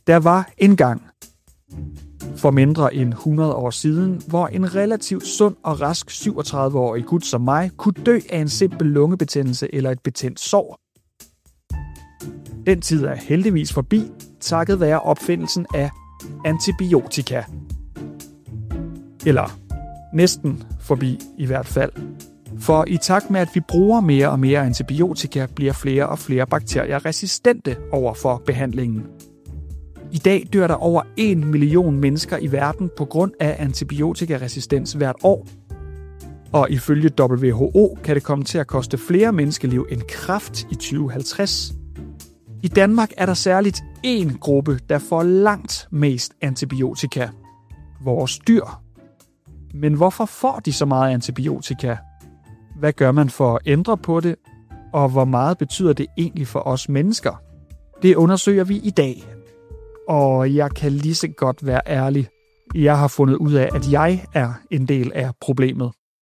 Der var engang, for mindre end 100 år siden, hvor en relativt sund og rask 37-årig gut som mig kunne dø af en simpel lungebetændelse eller et betændt sår. Den tid er heldigvis forbi, takket være opfindelsen af antibiotika. Eller næsten forbi i hvert fald. For i takt med, at vi bruger mere og mere antibiotika, bliver flere og flere bakterier resistente over for behandlingen. I dag dør der over 1 million mennesker i verden på grund af antibiotikaresistens hvert år. Og ifølge WHO kan det komme til at koste flere menneskeliv end kræft i 2050. I Danmark er der særligt én gruppe, der får langt mest antibiotika. Vores dyr. Men hvorfor får de så meget antibiotika? Hvad gør man for at ændre på det? Og hvor meget betyder det egentlig for os mennesker? Det undersøger vi i dag. Og jeg kan lige så godt være ærlig. Jeg har fundet ud af, at jeg er en del af problemet.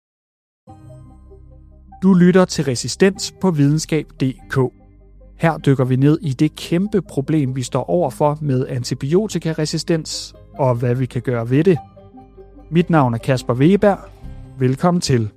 Du lytter til Resistens på videnskab.dk. Her dykker vi ned i det kæmpe problem, vi står overfor med antibiotikaresistens, og hvad vi kan gøre ved det. Mit navn er Kasper Wegeberg. Velkommen til.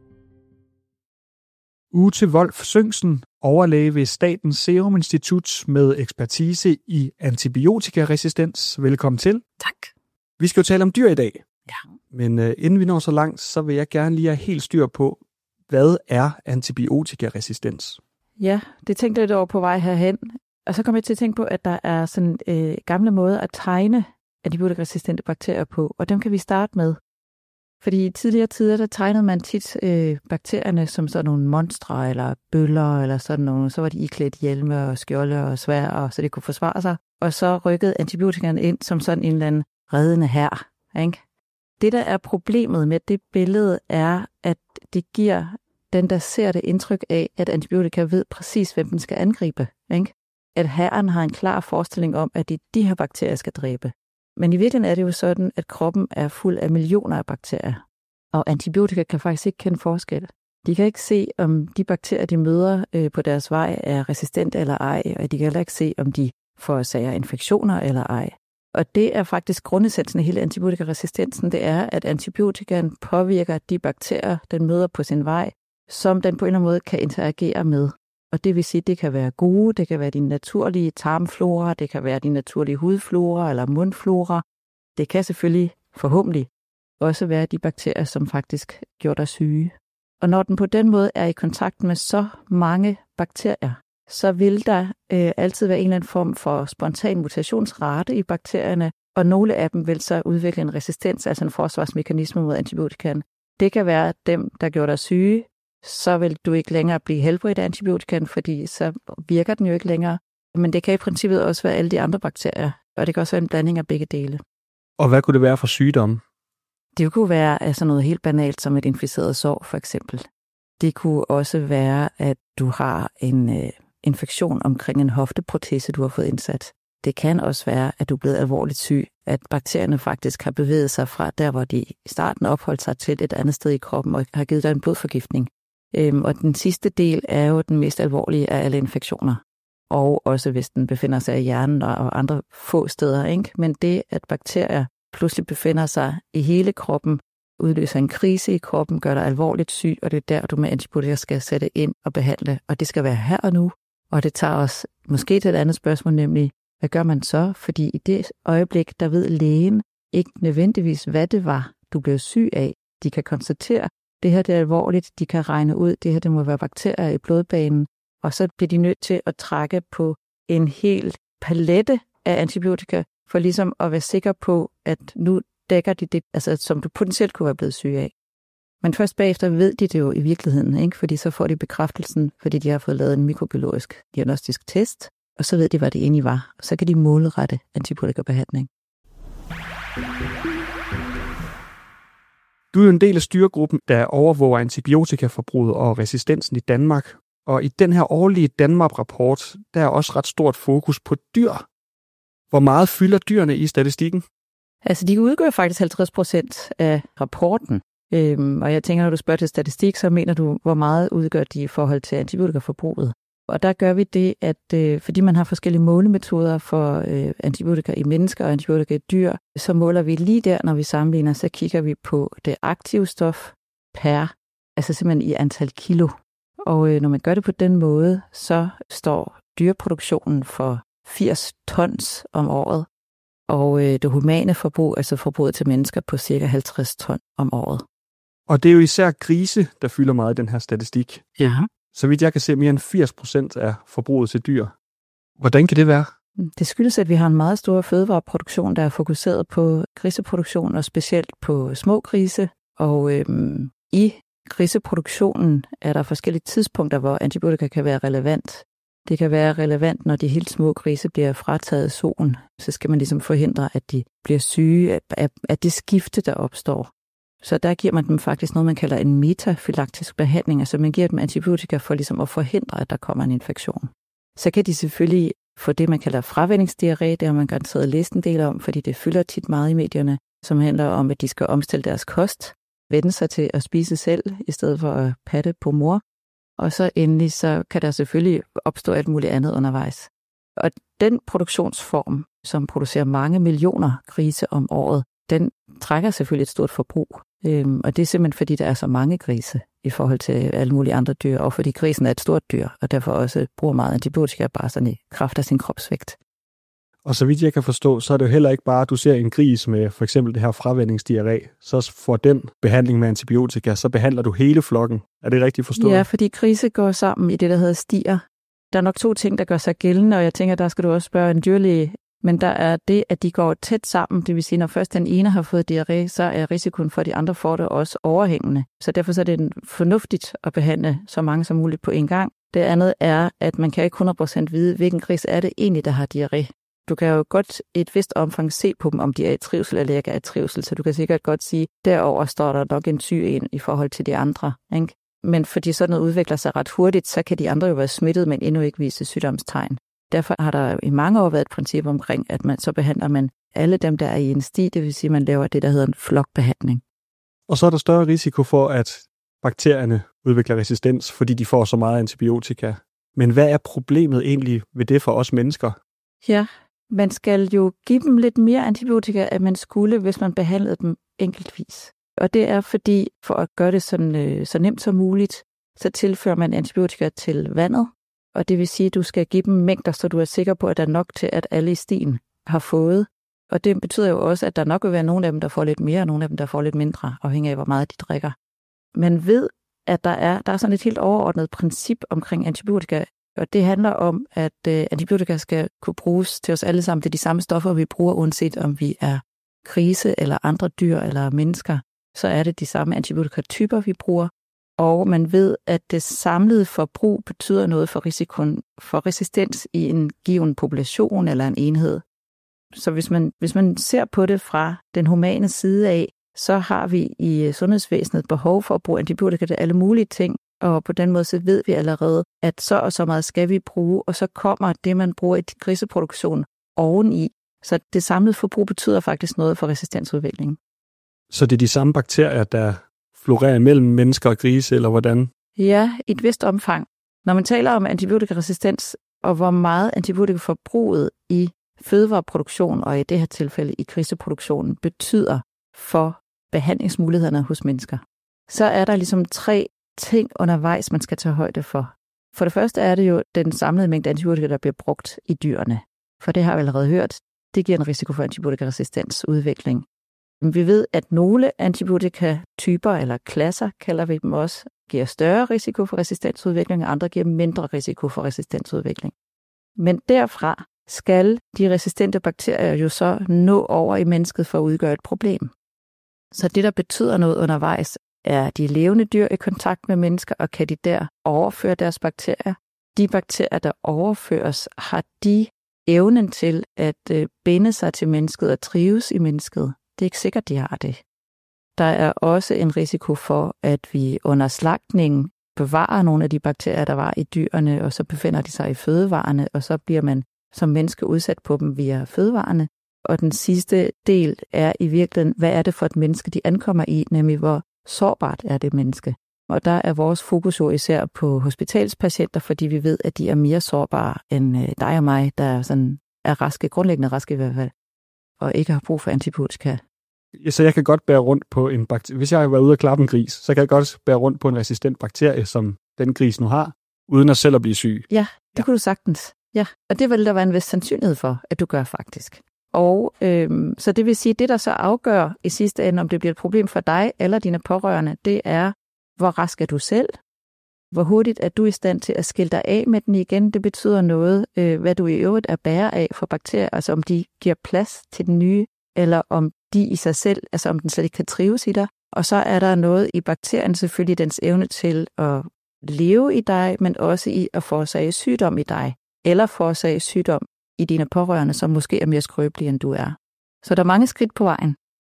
Ute Wolf Søngsen, overlæge ved Statens Serum Institut med ekspertise i antibiotikaresistens. Velkommen til. Tak. Vi skal jo tale om dyr i dag. Ja. Men inden vi når så langt, så vil jeg gerne lige have helt styr på, hvad er antibiotikaresistens? Ja, det tænkte jeg lidt over på vej herhen. Og så kom jeg til at tænke på, at der er sådan gamle måder at tegne antibiotikaresistente bakterier på, og dem kan vi starte med. Fordi i tidligere tider, der tegnede man tit bakterierne som sådan nogle monstre eller bøller eller sådan nogle. Så var de iklædt hjelme og skjolde og sværd, og så de kunne forsvare sig. Og så rykkede antibiotikerne ind som sådan en eller anden reddende hær. Ikke? Det, der er problemet med det billede, er, at det giver den, der ser det, indtryk af, at antibiotika ved præcis, hvem den skal angribe. Ikke? At hæren har en klar forestilling om, at det er de her bakterier, skal dræbe. Men i virkeligheden er det jo sådan, at kroppen er fuld af millioner af bakterier. Og antibiotika kan faktisk ikke kende forskel. De kan ikke se, om de bakterier, de møder på deres vej, er resistente eller ej. Og de kan heller ikke se, om de forårsager infektioner eller ej. Og det er faktisk grundessensen af hele antibiotikaresistensen. Det er, at antibiotikaen påvirker de bakterier, den møder på sin vej, som den på en eller anden måde kan interagere med. Og det vil sige, at det kan være gode, det kan være din naturlige tarmflora, det kan være din naturlige hudflora eller mundflora. Det kan selvfølgelig, forhåbentlig, også være de bakterier, som faktisk gjorde dig syge. Og når den på den måde er i kontakt med så mange bakterier, så vil der altid være en eller anden form for spontan mutationsrate i bakterierne, og nogle af dem vil så udvikle en resistens, altså en forsvarsmekanisme mod antibiotikaen. Det kan være dem, der gjorde dig syge, så vil du ikke længere blive helbredt af antibiotikaen, fordi så virker den jo ikke længere. Men det kan i princippet også være alle de andre bakterier, og det kan også være en blanding af begge dele. Og hvad kunne det være for sygdomme? Det kunne være altså noget helt banalt som et inficeret sår, for eksempel. Det kunne også være, at du har en infektion omkring en hofteprotese, du har fået indsat. Det kan også være, at du er blevet alvorligt syg, at bakterierne faktisk har bevæget sig fra der, hvor de i starten opholdt sig til et andet sted i kroppen og har givet dig en blodforgiftning. Og den sidste del er jo den mest alvorlige af alle infektioner. Og også hvis den befinder sig i hjernen og andre få steder. Ikke? Men det, at bakterier pludselig befinder sig i hele kroppen, udløser en krise i kroppen, gør dig alvorligt syg, og det er der, du med antibiotika skal sætte ind og behandle. Og det skal være her og nu. Og det tager os måske til et andet spørgsmål, nemlig, hvad gør man så? Fordi i det øjeblik, der ved lægen ikke nødvendigvis, hvad det var, du blev syg af. De kan konstatere, det her det er alvorligt, de kan regne ud, det her det må være bakterier i blodbanen, og så bliver de nødt til at trække på en hel palette af antibiotika, for ligesom at være sikker på, at nu dækker de det, altså, som du potentielt kunne være blevet syg af. Men først bagefter ved de det jo i virkeligheden, ikke? Fordi så får de bekræftelsen, fordi de har fået lavet en mikrobiologisk diagnostisk test, og så ved de, hvad det egentlig var, og så kan de målrette antibiotikabehandling. Du er jo en del af styregruppen, der overvåger antibiotikaforbruget og resistensen i Danmark. Og i den her årlige Danmark-rapport, der er også ret stort fokus på dyr. Hvor meget fylder dyrene i statistikken? Altså, de udgør faktisk 50% af rapporten. Og jeg tænker, når du spørger til statistik, så mener du, hvor meget udgør de i forhold til antibiotikaforbruget. Og der gør vi det, at fordi man har forskellige målemetoder for antibiotika i mennesker og antibiotika i dyr, så måler vi lige der, når vi sammenligner, så kigger vi på det aktive stof per, altså simpelthen i antal kilo. Og når man gør det på den måde, så står dyreproduktionen for 80 tons om året, og det humane forbrug, altså forbruget til mennesker, på cirka 50 ton om året. Og det er jo især grise, der fylder meget i den her statistik. Ja. Så vidt jeg kan se, mere end 80% af forbruget til dyr. Hvordan kan det være? Det skyldes, at vi har en meget stor fødevareproduktion, der er fokuseret på griseproduktion, og specielt på små grise. Og i griseproduktionen er der forskellige tidspunkter, hvor antibiotika kan være relevant. Det kan være relevant, når de helt små grise bliver frataget soen. Så skal man ligesom forhindre, at de bliver syge af det skifte, der opstår. Så der giver man dem faktisk noget, man kalder en metafylaktisk behandling. Altså man giver dem antibiotika for ligesom at forhindre, at der kommer en infektion. Så kan de selvfølgelig få det, man kalder fravændingsdiarré. Det har man garanteret læst en del om, fordi det fylder tit meget i medierne, som handler om, at de skal omstille deres kost, vende sig til at spise selv, i stedet for at patte på mor. Og så endelig, så kan der selvfølgelig opstå alt muligt andet undervejs. Og den produktionsform, som producerer mange millioner grise om året, den trækker selvfølgelig et stort forbrug. Og det er simpelthen, fordi der er så mange grise i forhold til alle mulige andre dyr, og fordi grisen er et stort dyr, og derfor også bruger meget antibiotika bare sådan i kraft af sin kropsvægt. Og så vidt jeg kan forstå, så er det jo heller ikke bare, at du ser en gris med for eksempel det her fravændingsdiarré, så får den behandling med antibiotika, så behandler du hele flokken. Er det rigtigt forstået? Ja, fordi grise går sammen i det, der hedder stier. Der er nok 2 ting, der gør sig gældende, og jeg tænker, der skal du også spørge en dyrlæge. Men der er det, at de går tæt sammen, det vil sige, når først den ene har fået diarré, så er risikoen for, at de andre får det også overhængende. Så derfor så er det fornuftigt at behandle så mange som muligt på en gang. Det andet er, at man kan ikke 100% vide, hvilken gris er det egentlig, der har diarré. Du kan jo godt i et vist omfang se på dem, om de er i trivsel eller ikke er i trivsel, så du kan sikkert godt sige, derover står der nok en syg en i forhold til de andre. Ikke? Men fordi sådan noget udvikler sig ret hurtigt, så kan de andre jo være smittet, men endnu ikke vise sygdomstegn. Derfor har der i mange år været et princip omkring, at så behandler man alle dem, der er i en sti, det vil sige, at man laver det, der hedder en flokbehandling. Og så er der større risiko for, at bakterierne udvikler resistens, fordi de får så meget antibiotika. Men hvad er problemet egentlig ved det for os mennesker? Ja, man skal jo give dem lidt mere antibiotika, end man skulle, hvis man behandlede dem enkeltvis. Og det er fordi, for at gøre det så nemt som muligt, så tilfører man antibiotika til vandet. Og det vil sige, at du skal give dem mængder, så du er sikker på, at der er nok til, at alle i stien har fået. Og det betyder jo også, at der nok vil være nogle af dem, der får lidt mere, og nogle af dem, der får lidt mindre, afhængig af, hvor meget de drikker. Man ved, at der er sådan et helt overordnet princip omkring antibiotika, og det handler om, at antibiotika skal kunne bruges til os alle sammen. Det er de samme stoffer, vi bruger, uanset om vi er grise eller andre dyr eller mennesker. Så er det de samme antibiotikatyper, vi bruger. Og man ved, at det samlede forbrug betyder noget for risikoen for resistens i en given population eller en enhed. Så hvis man ser på det fra den humane side af, så har vi i sundhedsvæsenet behov for at bruge antibiotika til alle mulige ting. Og på den måde så ved vi allerede, at så og så meget skal vi bruge, og så kommer det, man bruger i griseproduktion oveni. Så det samlede forbrug betyder faktisk noget for resistensudviklingen. Så det er de samme bakterier, der florerer mellem mennesker og grise, eller hvordan? Ja, i et vist omfang. Når man taler om antibiotikaresistens, og hvor meget antibiotikaforbruget i fødevareproduktion, og i det her tilfælde i griseproduktionen, betyder for behandlingsmulighederne hos mennesker, så er der ligesom 3 ting undervejs, man skal tage højde for. For det første er det jo den samlede mængde antibiotika, der bliver brugt i dyrene. For det har vi allerede hørt, det giver en risiko for antibiotikaresistensudvikling. Vi ved, at nogle antibiotikatyper eller klasser, kalder vi dem også, giver større risiko for resistensudvikling, og andre giver mindre risiko for resistensudvikling. Men derfra skal de resistente bakterier jo så nå over i mennesket for at udgøre et problem. Så det, der betyder noget undervejs, er de levende dyr i kontakt med mennesker, og kan de der overføre deres bakterier? De bakterier, der overføres, har de evnen til at binde sig til mennesket og trives i mennesket? Det er ikke sikkert, de har det. Der er også en risiko for, at vi under slagtningen bevarer nogle af de bakterier, der var i dyrene, og så befinder de sig i fødevarene, og så bliver man som menneske udsat på dem via fødevarene. Og den sidste del er i virkeligheden, hvad er det for et menneske, de ankommer i, nemlig hvor sårbart er det menneske. Og der er vores fokus jo især på hospitalspatienter, fordi vi ved, at de er mere sårbare end dig og mig, der sådan er raske, grundlæggende raske i hvert fald, og ikke har brug for antibiotika. Så jeg kan godt bære rundt på en bakterie. Hvis jeg har været ude og klappe en gris, så kan jeg godt bære rundt på en resistent bakterie, som den gris nu har, uden at selv at blive syg. Ja, det kunne du sagtens. Ja, og det vil der være en vis sandsynlighed for, at du gør faktisk. Og så det vil sige, at det, der så afgør i sidste ende, om det bliver et problem for dig eller dine pårørende, det er, hvor rask er du selv? Hvor hurtigt er du i stand til at skille dig af med den igen? Det betyder noget, hvad du i øvrigt er bærer af for bakterier, altså om de giver plads til den nye, eller om de i sig selv, altså om den slet ikke kan trives i dig. Og så er der noget i bakterien, selvfølgelig dens evne til at leve i dig, men også i at forårsage sygdom i dig, eller forårsage sygdom i dine pårørende, som måske er mere skrøbelige, end du er. Så der er mange skridt på vejen.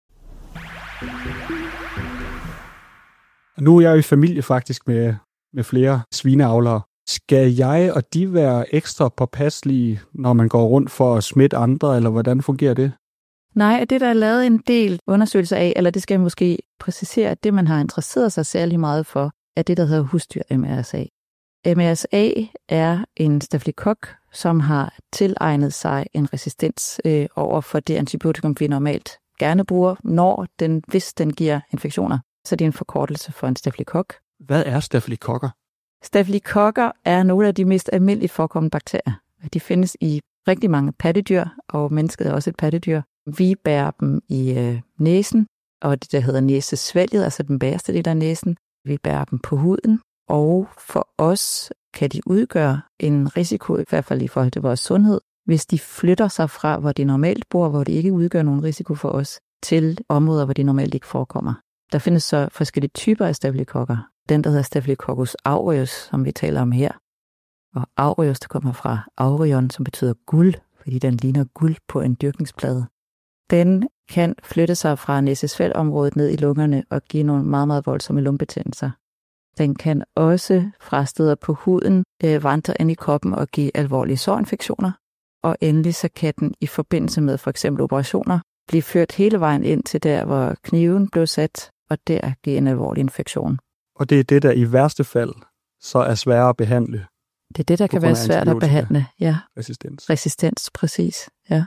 Nu er jeg jo i familie faktisk med flere svineavlere. Skal jeg og de være ekstra påpasselige, når man går rundt for at smitte andre, eller hvordan fungerer det? Nej, det der er lavet en del undersøgelser af, eller det skal jeg måske præcisere, at det man har interesseret sig særlig meget for, er det, der hedder husdyr-MRSA. MRSA er en stafylokok, som har tilegnet sig en resistens over for det antibiotikum, vi normalt gerne bruger, hvis den giver infektioner. Så det er en forkortelse for en stafylokok. Hvad er stafylokokker? Stafylokokker er nogle af de mest almindeligt forekommende bakterier. De findes i rigtig mange pattedyr, og mennesket er også et pattedyr. Vi bærer dem i næsen, og det der hedder næsesvælget, altså den bagerste del af næsen. Vi bærer dem på huden, og for os kan de udgøre en risiko, i hvert fald i forhold til vores sundhed, hvis de flytter sig fra, hvor de normalt bor, hvor de ikke udgør nogen risiko for os, til områder, hvor de normalt ikke forekommer. Der findes så forskellige typer af stafylokokker. Den, der hedder Staphylococcus aureus, som vi taler om her. Og aureus, der kommer fra aurion, som betyder guld, fordi den ligner guld på en dyrkningsplade. Den kan flytte sig fra næsesvældområdet ned i lungerne og give nogle meget, meget voldsomme lungebetændelser. Den kan også fra steder på huden vandre ind i kroppen og give alvorlige sårinfektioner. Og endelig så kan den i forbindelse med for eksempel operationer blive ført hele vejen ind til der, hvor kniven blev sat, og der give en alvorlig infektion. Og det er det, der i værste fald så er sværere at behandle. Det er det, der kan være svært at behandle. Ja. Resistens, præcis. Ja.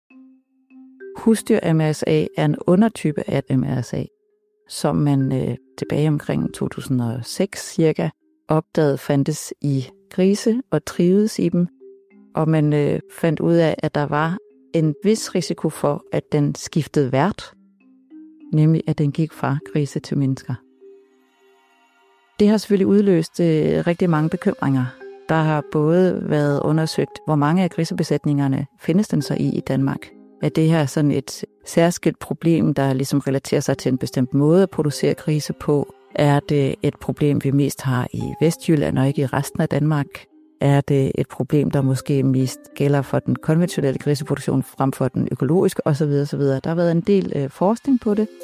Husdyr-MRSA er en undertype af MRSA, som man tilbage omkring 2006 cirka opdagede fandtes i grise og trivedes i dem. Og man fandt ud af, at der var en vis risiko for, at den skiftede vært, nemlig at den gik fra grise til mennesker. Det har selvfølgelig udløst rigtig mange bekymringer. Der har både været undersøgt, hvor mange af grisebesætningerne findes den så i Danmark. Er det her sådan et særskilt problem, der ligesom relaterer sig til en bestemt måde at producere grise på? Er det et problem, vi mest har i Vestjylland og ikke i resten af Danmark? Er det et problem, der måske mest gælder for den konventionelle griseproduktion frem for den økologiske osv. osv.? Der har været en del forskning på det.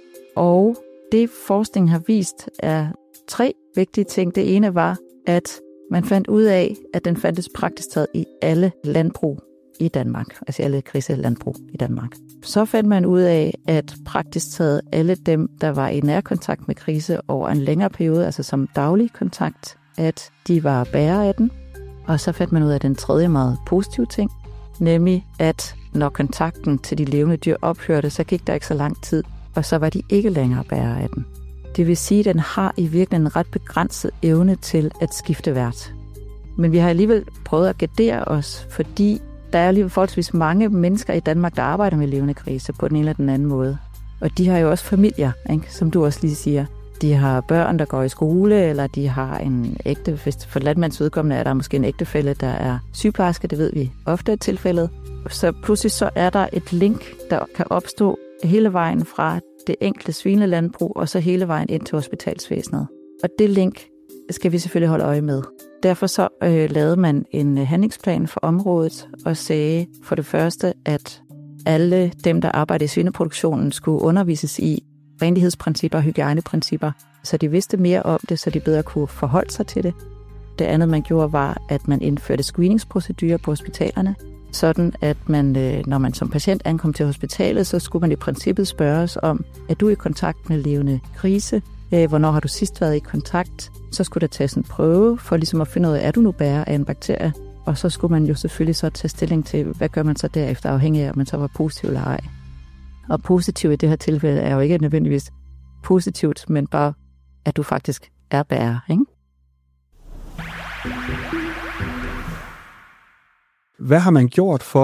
Og det forskning har vist er 3 vigtige ting. Det ene var, at man fandt ud af, at den fandtes praktisk taget i alle landbrug i Danmark, altså alle griselandbrug i Danmark. Så fandt man ud af, at praktisk taget alle dem, der var i nærkontakt med grise over en længere periode, altså som daglig kontakt, at de var bærere af den. Og så fandt man ud af den tredje meget positive ting, nemlig at når kontakten til de levende dyr ophørte, så gik der ikke så lang tid, og så var de ikke længere bærere af den. Det vil sige, at den har i virkeligheden en ret begrænset evne til at skifte vært. Men vi har alligevel prøvet at gardere os, fordi der er alligevel forholdsvis mange mennesker i Danmark, der arbejder med levende grise på den ene eller den anden måde. Og de har jo også familier, ikke? Som du også lige siger. De har børn, der går i skole, eller de har en ægte, for landmands vedkommende er der måske en ægtefælle, der er sygeplejerske, det ved vi ofte er tilfældet. Så pludselig så er der et link, der kan opstå hele vejen fra det enkelte svinelandbrug, og så hele vejen ind til hospitalsvæsenet. Og det link skal vi selvfølgelig holde øje med. Derfor så lavede man en handlingsplan for området og sagde for det første, at alle dem, der arbejder i svineproduktionen, skulle undervises i renlighedsprincipper og hygiejneprincipper, så de vidste mere om det, så de bedre kunne forholde sig til det. Det andet, man gjorde, var, at man indførte screeningsprocedurer på hospitalerne, sådan at man, når man som patient ankom til hospitalet, så skulle man i princippet spørges om, er du i kontakt med levende grise? Hvornår har du sidst været i kontakt? Så skulle der tages en prøve for ligesom at finde ud af, er du nu bærer af en bakterie? Og så skulle man jo selvfølgelig så tage stilling til, hvad gør man så derefter, afhængig af, om man så var positiv eller ej. Og positiv i det her tilfælde er jo ikke nødvendigvis positivt, men bare, at du faktisk er bærer, ikke? Hvad har man gjort for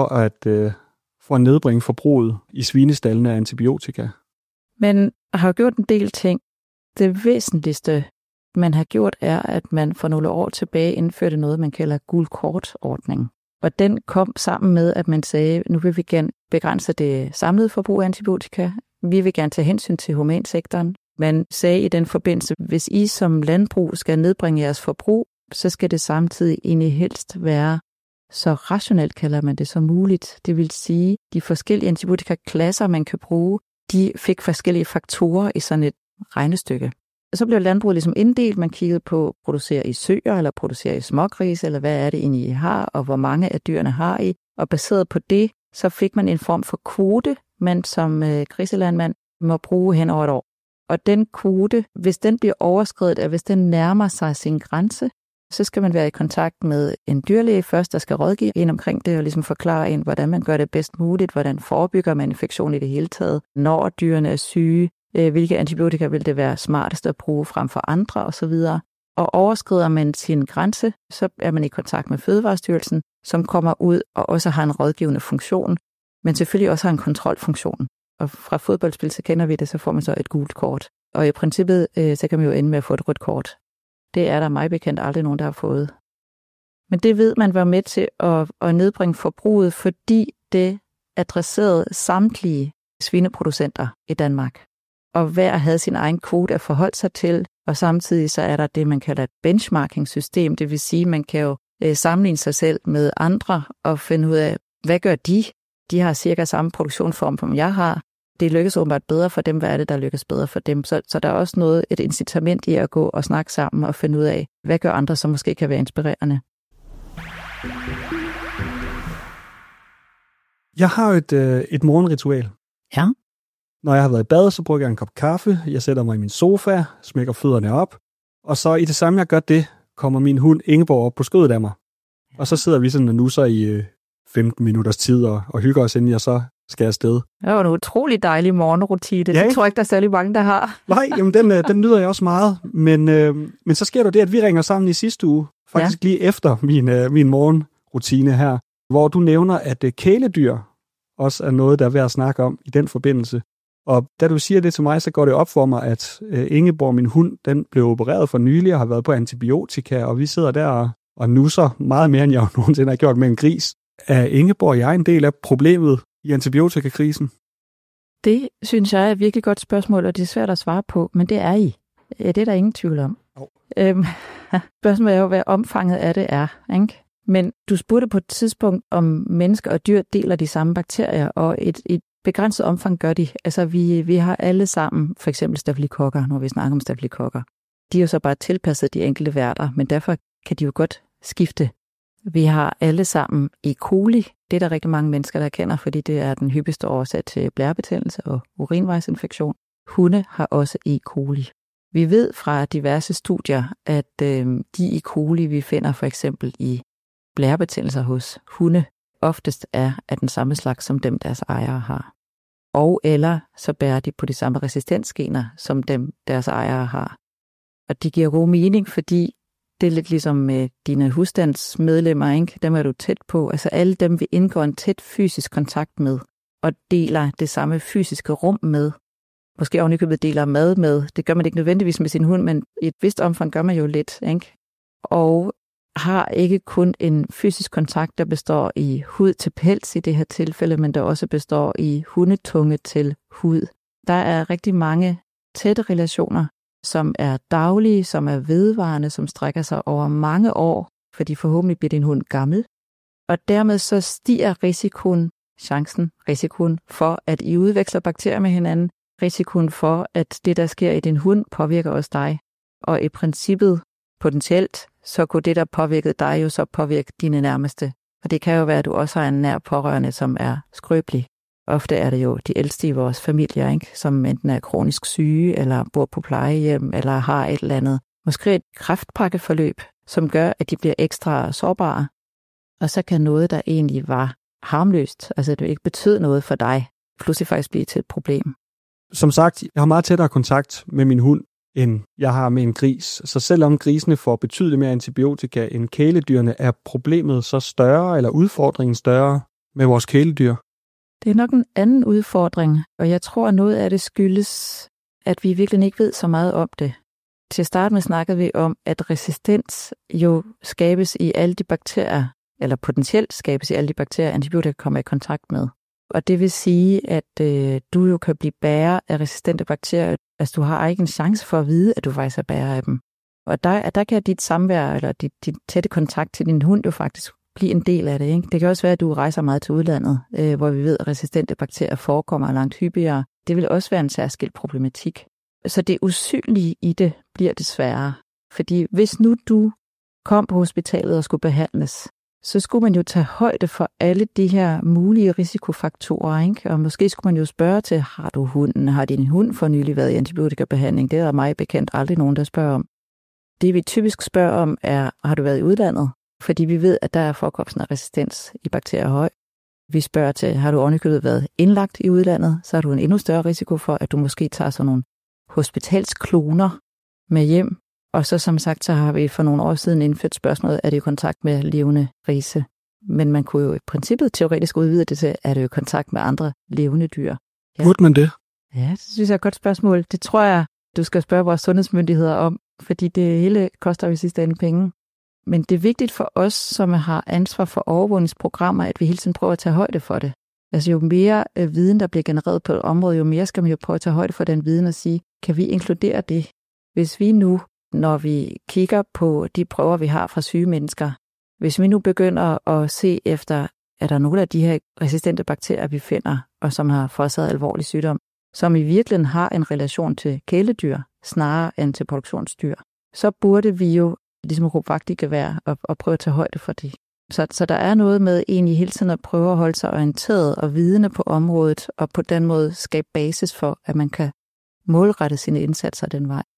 at nedbringe forbruget i svinestaldene af antibiotika? Man har gjort en del ting. Det væsentligste, man har gjort, er, at man for nogle år tilbage indførte noget, man kalder gult kort-ordning. Og den kom sammen med, at man sagde, nu vil vi gerne begrænse det samlede forbrug af antibiotika. Vi vil gerne tage hensyn til humansektoren. Man sagde i den forbindelse, hvis I som landbrug skal nedbringe jeres forbrug, så skal det samtidig egentlig helst være så rationelt, kalder man det, som muligt. Det vil sige, de forskellige antibiotika-klasser, man kan bruge, de fik forskellige faktorer i sådan et regnestykke. Så blev landbruget ligesom inddelt. Man kiggede på, producere i søer, eller producere i smågrise, eller hvad er det egentlig, I har, og hvor mange af dyrene har I. Og baseret på det, så fik man en form for kvote, man som griselandmand må bruge hen over et år. Og den kvote, hvis den bliver overskredet, hvis den nærmer sig sin grænse, så skal man være i kontakt med en dyrlæge først, der skal rådgive en omkring det, og ligesom forklare en, hvordan man gør det bedst muligt, hvordan forebygger man infektion i det hele taget, når dyrene er syge, hvilke antibiotika vil det være smartest at bruge frem for andre osv. Og overskrider man sin grænse, så er man i kontakt med Fødevarestyrelsen, som kommer ud og også har en rådgivende funktion, men selvfølgelig også har en kontrolfunktion. Og fra fodboldspil, så kender vi det, så får man så et gult kort. Og i princippet, så kan man jo ende med at få et rødt kort. Det er der mig bekendt aldrig nogen, der har fået. Men det ved man var med til at nedbringe forbruget, fordi det adresserede samtlige svineproducenter i Danmark. Og hver havde sin egen kvote at forholde sig til, og samtidig så er der det, man kalder et benchmarking-system. Det vil sige, at man kan jo sammenligne sig selv med andre og finde ud af, hvad gør de? De har cirka samme produktionsform, som jeg har. Det lykkes åbenbart bedre for dem. Hvad er det, der lykkes bedre for dem? Så der er også et incitament i at gå og snakke sammen og finde ud af, hvad gør andre, som måske kan være inspirerende. Jeg har et morgenritual. Ja. Når jeg har været i bad, så brygger jeg en kop kaffe. Jeg sætter mig i min sofa, smækker fødderne op. Og så i det samme, jeg gør det, kommer min hund Ingeborg op på skødet af mig. Og så sidder vi sådan og nusser i 15 minutters tid og hygger os, inden jeg så skal afsted. Det var en utrolig dejlig morgenrutine. Ja, det tror jeg ikke, der er særlig mange, der har. Nej, jamen den nyder jeg også meget. Men så sker der det, at vi ringer sammen i sidste uge. Faktisk lige efter min morgenrutine her. Hvor du nævner, at kæledyr også er noget, der er værd at snakke om i den forbindelse. Og da du siger det til mig, så går det op for mig, at Ingeborg, min hund, den blev opereret for nylig og har været på antibiotika, og vi sidder der og nusser meget mere, end jeg nogensinde har gjort med en gris. Er Ingeborg og jeg en del af problemet i antibiotikakrisen? Det synes jeg er et virkelig godt spørgsmål, og det er svært at svare på, men det er I. Det er der ingen tvivl om. Spørgsmålet er jo, hvad omfanget af det er, ikke? Men du spurgte på et tidspunkt, om mennesker og dyr deler de samme bakterier, og et begrænset omfang gør de. Altså vi har alle sammen for eksempel stafylokokker, når vi snakker om stafylokokker. De er jo så bare tilpasset de enkelte værter, men derfor kan de jo godt skifte. Vi har alle sammen E. coli. Det er der rigtig mange mennesker, der kender, fordi det er den hyppigste årsag til blærebetændelse og urinvejsinfektion. Hunde har også E. coli. Vi ved fra diverse studier, at de E. coli, vi finder for eksempel i blærebetændelser hos hunde, oftest er af den samme slags, som dem deres ejere har. Og eller så bærer de på de samme resistensgener, som dem deres ejere har. Og det giver god mening, fordi det er lidt ligesom med dine husstandsmedlemmer, ikke? Dem er du tæt på. Altså alle dem, vi indgår en tæt fysisk kontakt med, og deler det samme fysiske rum med. Måske ovenikøbet deler mad med. Det gør man ikke nødvendigvis med sin hund, men i et vist omfang gør man jo lidt, ikke? Og har ikke kun en fysisk kontakt, der består i hud til pels i det her tilfælde, men der også består i hundetunge til hud. Der er rigtig mange tætte relationer, som er daglige, som er vedvarende, som strækker sig over mange år, fordi forhåbentlig bliver din hund gammel. Og dermed så stiger risikoen for, at I udveksler bakterier med hinanden, risikoen for, at det, der sker i din hund, påvirker også dig. Og i princippet, potentielt, så kunne det, der påvirkede dig, jo så påvirke dine nærmeste. Og det kan jo være, at du også har en nær pårørende, som er skrøbelig. Ofte er det jo de ældste i vores familier, ikke? Som enten er kronisk syge, eller bor på plejehjem, eller har et eller andet, måske et kræftpakkeforløb, som gør, at de bliver ekstra sårbare. Og så kan noget, der egentlig var harmløst, altså det ikke betød noget for dig, pludselig faktisk blive til et problem. Som sagt, jeg har meget tættere kontakt med min hund, end jeg har med en gris. Så selvom grisene får betydeligt mere antibiotika end kæledyrene, er problemet så større, eller udfordringen større med vores kæledyr? Det er nok en anden udfordring, og jeg tror, at noget af det skyldes, at vi virkelig ikke ved så meget om det. Til at starte med snakkede vi om, at resistens jo skabes i alle de bakterier, eller potentielt skabes i alle de bakterier, antibiotika kommer i kontakt med. Og det vil sige, at du jo kan blive bærer af resistente bakterier. Altså du har ikke en chance for at vide, at du faktisk er bærer af dem. Og der kan dit samvær, eller dit tætte kontakt til din hund jo faktisk blive en del af det. Ikke? Det kan også være, at du rejser meget til udlandet, hvor vi ved, at resistente bakterier forekommer langt hyppigere. Det vil også være en særskilt problematik. Så det usynlige i det bliver desværre. Fordi hvis nu du kom på hospitalet og skulle behandles, så skulle man jo tage højde for alle de her mulige risikofaktorer, ikke? Og måske skulle man jo spørge til, har du hunden? Har din hund for nylig været i antibiotikabehandling? Det er mig bekendt aldrig nogen, der spørger om. Det vi typisk spørger om er, har du været i udlandet? Fordi vi ved, at der er forekomsten af resistens i bakterier høj. Vi spørger til, har du ovenikøbet været indlagt i udlandet? Så har du en endnu større risiko for, at du måske tager sådan nogle hospitalskloner med hjem. Og så som sagt, så har vi for nogle år siden indført spørgsmålet, er det i kontakt med levende grise? Men man kunne jo i princippet teoretisk udvide det til, er det i kontakt med andre levende dyr? Ja. Burde man det? Ja, det synes jeg er et godt spørgsmål. Det tror jeg, du skal spørge vores sundhedsmyndigheder om, fordi det hele koster jo i sidste ende penge. Men det er vigtigt for os, som har ansvar for overvågningsprogrammer, at vi hele tiden prøver at tage højde for det. Altså jo mere viden, der bliver genereret på et område, jo mere skal man jo prøve at tage højde for den viden og sige, kan vi inkludere det? Hvis vi nu, når vi kigger på de prøver, vi har fra syge mennesker, hvis vi nu begynder at se efter, er der nogle af de her resistente bakterier, vi finder, og som har forårsaget alvorlig sygdom, som i virkeligheden har en relation til kæledyr, snarere end til produktionsdyr, så burde vi jo ligesom råbe vagt i gevær og prøve at tage højde for det. Så der er noget med egentlig hele tiden at prøve at holde sig orienteret og vidende på området, og på den måde skabe basis for, at man kan målrette sine indsatser den vej.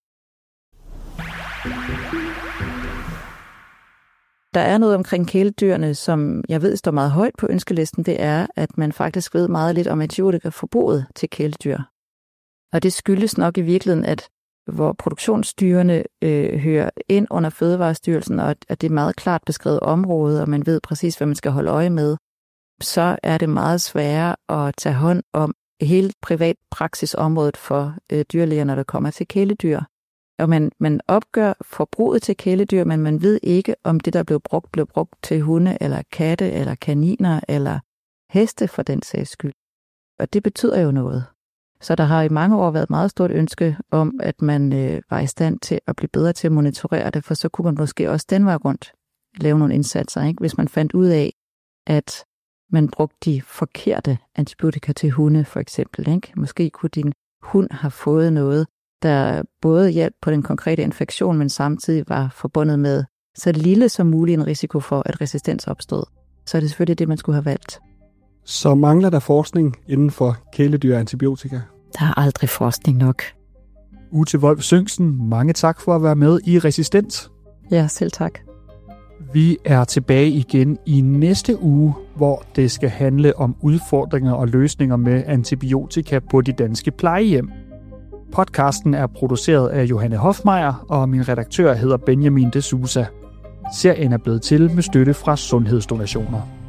Der er noget omkring kæledyrene, som jeg ved står meget højt på ønskelisten, det er, at man faktisk ved meget lidt om antibiotikaforbruget til kæledyr. Og det skyldes nok i virkeligheden, at hvor produktionsdyrene hører ind under Fødevarestyrelsen, og at det er meget klart beskrevet område, og man ved præcis, hvad man skal holde øje med, så er det meget sværere at tage hånd om hele privatpraksisområdet for dyrlæger, når der kommer til kæledyr. Og man opgør forbruget til kæledyr, men man ved ikke, om det, der blev brugt til hunde, eller katte, eller kaniner, eller heste for den sags skyld. Og det betyder jo noget. Så der har i mange år været et meget stort ønske om, at man var i stand til at blive bedre til at monitorere det, for så kunne man måske også den vej rundt lave nogle indsatser, ikke? Hvis man fandt ud af, at man brugte de forkerte antibiotika til hunde, for eksempel, ikke? Måske kunne din hund have fået noget, der både hjalp på den konkrete infektion, men samtidig var forbundet med så lille som muligt en risiko for, at resistens opstod. Så er det selvfølgelig det, man skulle have valgt. Så mangler der forskning inden for kæledyr og antibiotika? Der er aldrig forskning nok. Ute Wolf Søngsen, mange tak for at være med i Resistens. Ja, selv tak. Vi er tilbage igen i næste uge, hvor det skal handle om udfordringer og løsninger med antibiotika på de danske plejehjem. Podcasten er produceret af Johanne Hofmeier, og min redaktør hedder Benjamin de Sousa. Serien er blevet til med støtte fra Sundhedsdonationer.